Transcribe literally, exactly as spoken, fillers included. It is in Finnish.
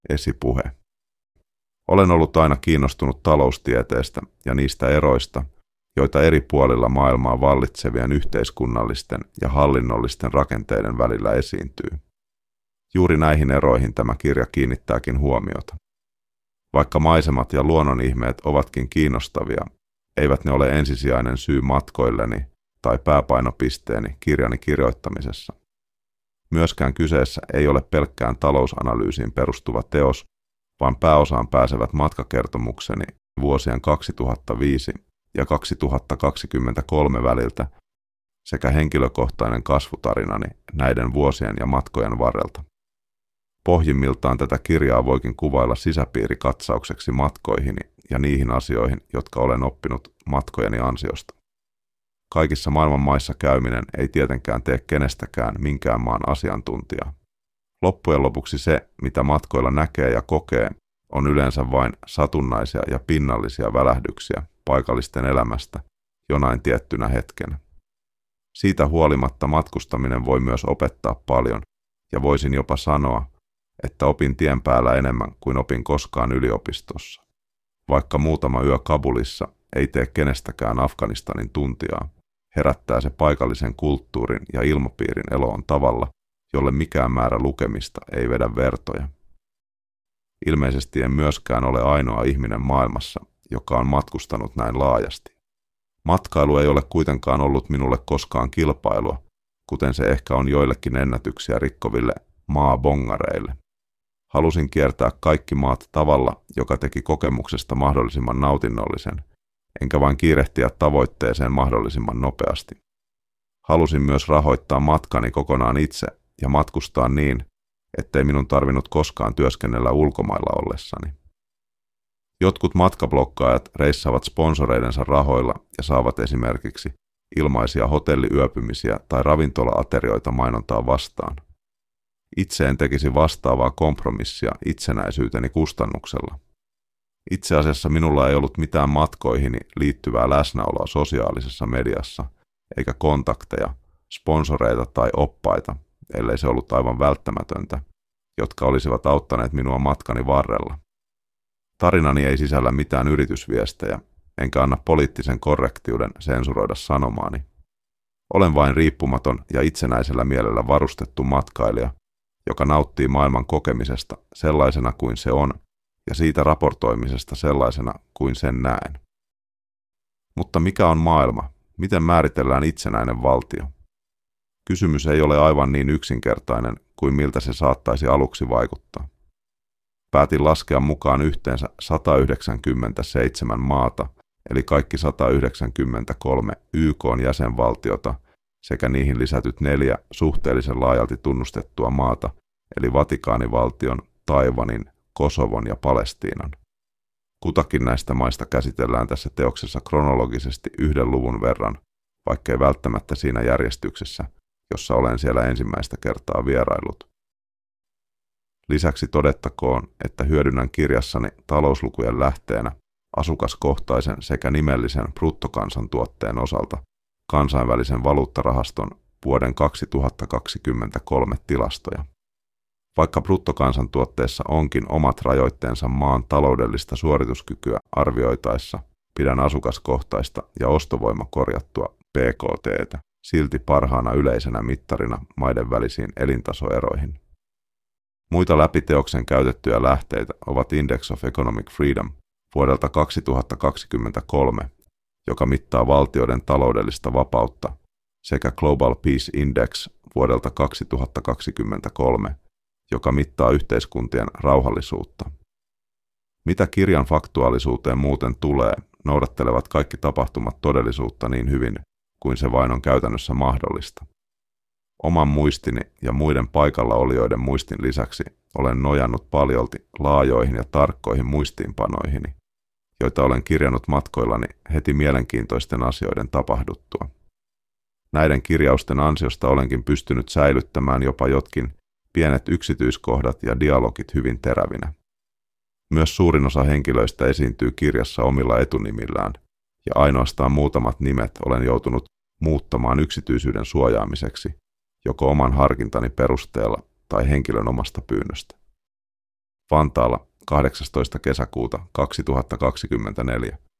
Esipuhe. Olen ollut aina kiinnostunut taloustieteestä ja niistä eroista, joita eri puolilla maailmaa vallitsevien yhteiskunnallisten ja hallinnollisten rakenteiden välillä esiintyy. Juuri näihin eroihin tämä kirja kiinnittääkin huomiota. Vaikka maisemat ja luonnonihmeet ovatkin kiinnostavia, eivät ne ole ensisijainen syy matkoilleni tai pääpainopisteeni kirjani kirjoittamisessa. Myöskään kyseessä ei ole pelkkään talousanalyysiin perustuva teos, vaan pääosaan pääsevät matkakertomukseni vuosien kaksituhattaviisi ja kaksituhattakaksikymmentäkolme väliltä sekä henkilökohtainen kasvutarinani näiden vuosien ja matkojen varrelta. Pohjimmiltaan tätä kirjaa voikin kuvailla sisäpiirikatsaukseksi matkoihini ja niihin asioihin, jotka olen oppinut matkojeni ansiosta. Kaikissa maailman maissa käyminen ei tietenkään tee kenestäkään minkään maan asiantuntijaa. Loppujen lopuksi se, mitä matkoilla näkee ja kokee, on yleensä vain satunnaisia ja pinnallisia välähdyksiä paikallisten elämästä jonain tiettynä hetkenä. Siitä huolimatta matkustaminen voi myös opettaa paljon, ja voisin jopa sanoa, että opin tien päällä enemmän kuin opin koskaan yliopistossa. Vaikka muutama yö Kabulissa ei tee kenestäkään Afganistanin tuntijaa, herättää se paikallisen kulttuurin ja ilmapiirin eloon tavalla, jolle mikään määrä lukemista ei vedä vertoja. Ilmeisesti en myöskään ole ainoa ihminen maailmassa, joka on matkustanut näin laajasti. Matkailu ei ole kuitenkaan ollut minulle koskaan kilpailua, kuten se ehkä on joillekin ennätyksiä rikkoville maabongareille. Halusin kiertää kaikki maat tavalla, joka teki kokemuksesta mahdollisimman nautinnollisen, enkä vain kiirehtiä tavoitteeseen mahdollisimman nopeasti. Halusin myös rahoittaa matkani kokonaan itse ja matkustaa niin, ettei minun tarvinnut koskaan työskennellä ulkomailla ollessani. Jotkut matkablokkaajat reissaavat sponsoreidensa rahoilla ja saavat esimerkiksi ilmaisia hotelliyöpymisiä tai ravintola-aterioita mainontaa vastaan. Itse en tekisi vastaavaa kompromissia itsenäisyyteni kustannuksella. Itse asiassa minulla ei ollut mitään matkoihini liittyvää läsnäoloa sosiaalisessa mediassa, eikä kontakteja, sponsoreita tai oppaita, ellei se ollut aivan välttämätöntä, jotka olisivat auttaneet minua matkani varrella. Tarinani ei sisällä mitään yritysviestejä, enkä anna poliittisen korrektiuden sensuroida sanomaani. Olen vain riippumaton ja itsenäisellä mielellä varustettu matkailija, joka nauttii maailman kokemisesta sellaisena kuin se on ja siitä raportoimisesta sellaisena kuin sen näen. Mutta mikä on maailma? Miten määritellään itsenäinen valtio? Kysymys ei ole aivan niin yksinkertainen kuin miltä se saattaisi aluksi vaikuttaa. Päätin laskea mukaan yhteensä sata yhdeksänkymmentäseitsemän maata, eli kaikki sata yhdeksänkymmentäkolme Y K:n jäsenvaltiota sekä niihin lisätyt neljä suhteellisen laajalti tunnustettua maata, eli Vatikaanivaltion, Taiwanin, Kosovon ja Palestiinan. Kutakin näistä maista käsitellään tässä teoksessa kronologisesti yhden luvun verran, vaikkei välttämättä siinä järjestyksessä, jossa olen siellä ensimmäistä kertaa vierailut. Lisäksi todettakoon, että hyödynnän kirjassani talouslukujen lähteenä asukaskohtaisen sekä nimellisen bruttokansantuotteen osalta kansainvälisen valuuttarahaston vuoden kaksituhattakaksikymmentäkolme tilastoja. Vaikka bruttokansantuotteessa onkin omat rajoitteensa maan taloudellista suorituskykyä arvioitaessa, pidän asukaskohtaista ja ostovoimakorjattua B K T:tä silti parhaana yleisenä mittarina maiden välisiin elintasoeroihin. Muita läpiteoksen käytettyjä lähteitä ovat Index of Economic Freedom vuodelta kaksituhattakaksikymmentäkolme, joka mittaa valtioiden taloudellista vapautta, sekä Global Peace Index vuodelta kaksituhattakaksikymmentäkolme, joka mittaa yhteiskuntien rauhallisuutta. Mitä kirjan faktuaalisuuteen muuten tulee, noudattelevat kaikki tapahtumat todellisuutta niin hyvin kuin se vain on käytännössä mahdollista. Oman muistini ja muiden paikalla olijoiden muistin lisäksi olen nojannut paljolti laajoihin ja tarkkoihin muistiinpanoihini, joita olen kirjannut matkoillani heti mielenkiintoisten asioiden tapahduttua. Näiden kirjausten ansiosta olenkin pystynyt säilyttämään jopa jotkin pienet yksityiskohdat ja dialogit hyvin terävinä. Myös suurin osa henkilöistä esiintyy kirjassa omilla etunimillään, ja ainoastaan muutamat nimet olen joutunut muuttamaan yksityisyyden suojaamiseksi, joko oman harkintani perusteella tai henkilön omasta pyynnöstä. Vantaalla kahdeksastoista kesäkuuta kaksituhattakaksikymmentäneljä.